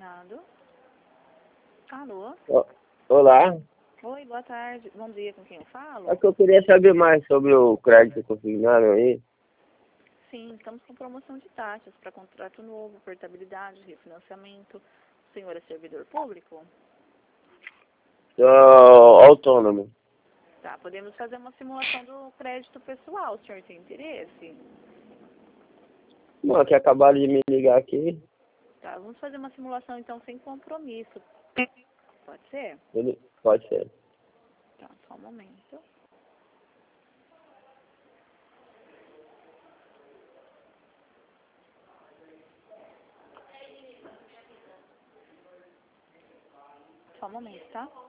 errado. Alô? Olá. Oi, boa tarde. Bom dia, com quem eu falo? É que eu queria saber mais sobre o crédito consignado aí. Sim, estamos com promoção de taxas para contrato novo, portabilidade, refinanciamento. O senhor é servidor público? Sou autônomo. Tá, podemos fazer uma simulação do crédito pessoal. O senhor tem interesse? Não, que acabaram de me ligar aqui. Tá, vamos fazer uma simulação então sem compromisso. Pode ser? Pode ser. Tá, só um momento. Só um momento, tá?